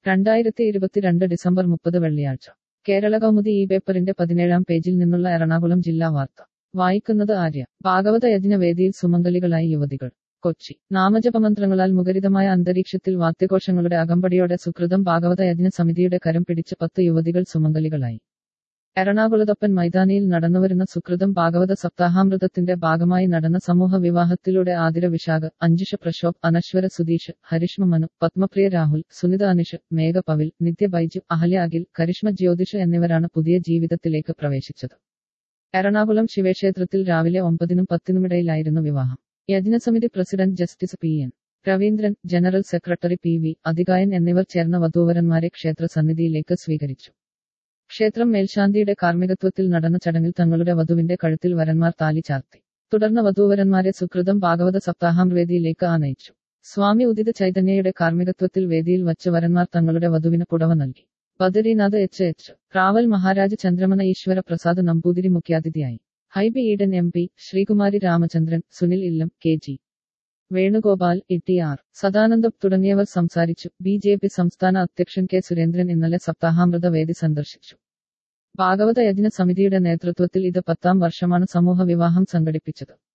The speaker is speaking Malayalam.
2022 ഡിസംബർ 30 വെള്ളിയാഴ്ച കേരള കൗമുദി ഈ പേപ്പറിന്റെ 17-ാം പേജിൽ നിന്നുള്ള എറണാകുളം ജില്ലാ വാർത്ത വായിക്കുന്നത് ആര്യ. ഭാഗവത യജ്ഞവേദിയിൽ സുമംഗലികളായി യുവതികൾ. കൊച്ചി. നാമജപമന്ത്രങ്ങളാൽ മുഖരിതമായ അന്തരീക്ഷത്തിൽ വാദ്യഘോഷങ്ങളുടെ അകമ്പടിയോടെ സുകൃതം ഭാഗവത യജ്ഞ സമിതിയുടെ കരം പിടിച്ച് 10 യുവതികൾ സുമംഗലികളായി. എറണാകുളത്തപ്പൻ മൈതാനിയിൽ നടന്നുവരുന്ന സുകൃതം ഭാഗവത സപ്താഹാമൃതത്തിന്റെ ഭാഗമായി നടന്ന സമൂഹ വിവാഹത്തിലൂടെ ആതിര വിശാഖ്, അഞ്ജുഷ പ്രശോഭ്, അനശ്വര സുധീഷ്, ഹരിഷ്മ മനു, പത്മപ്രിയ രാഹുൽ, സുനിത അനിഷ്, മേഘ പവിൽ, നിത്യ ബൈജു, അഹല്യ അഖിൽ, കരിഷ്മ ജ്യോതിഷ് എന്നിവരാണ് പുതിയ ജീവിതത്തിലേക്ക് പ്രവേശിച്ചത്. എറണാകുളം ശിവക്ഷേത്രത്തിൽ രാവിലെ 9-നും 10-നുമിടയിലായിരുന്നു വിവാഹം. യജ്ഞസമിതി president justice P N Raveendran, general secretary P V Adhikayan എന്നിവർ ചേർന്ന വധൂവരന്മാരെ ക്ഷേത്ര സന്നിധിയിലേക്ക് സ്വീകരിച്ചു. ക്ഷേത്രം മേൽശാന്തിയുടെ കാർമ്മികത്വത്തിൽ നടന്ന ചടങ്ങിൽ തങ്ങളുടെ വധുവിന്റെ കഴുത്തിൽ വരന്മാർ താലി ചാർത്തി. തുടർന്ന് വധൂവരന്മാരെ സുകൃതം ഭാഗവത സപ്താഹാംവേദിയിലേക്ക് ആനയിച്ചു. സ്വാമി ഉദിത ചൈതന്യയുടെ കാർമ്മികത്വത്തിൽ വേദിയിൽ വച്ച് വരന്മാർ തങ്ങളുടെ വധുവിന് പുടവ നൽകി. ബദരീനാഥ് എച്ച് റാവൽ, മഹാരാജ് ചന്ദ്രമന ഈശ്വര പ്രസാദ് നമ്പൂതിരി മുഖ്യാതിഥിയായി. Hibi Eden M P, Sreekumari Ramachandran, Sunil Illam, K G Venugopal, ETR. Sadanandam തുടങ്ങിയവർ സംസാരിച്ചു. ബി.ജെ.പി. സംസ്ഥാന അധ്യക്ഷൻ കെ സുരേന്ദ്രൻ ഇന്നലെ സപ്താഹാമൃത വേദി സന്ദർശിച്ചു. ഭാഗവത യജ്ഞ സമിതിയുടെ നേതൃത്വത്തിൽ ഇത് 10-ാം വർഷമാണ് സമൂഹ വിവാഹം സംഘടിപ്പിച്ചത്.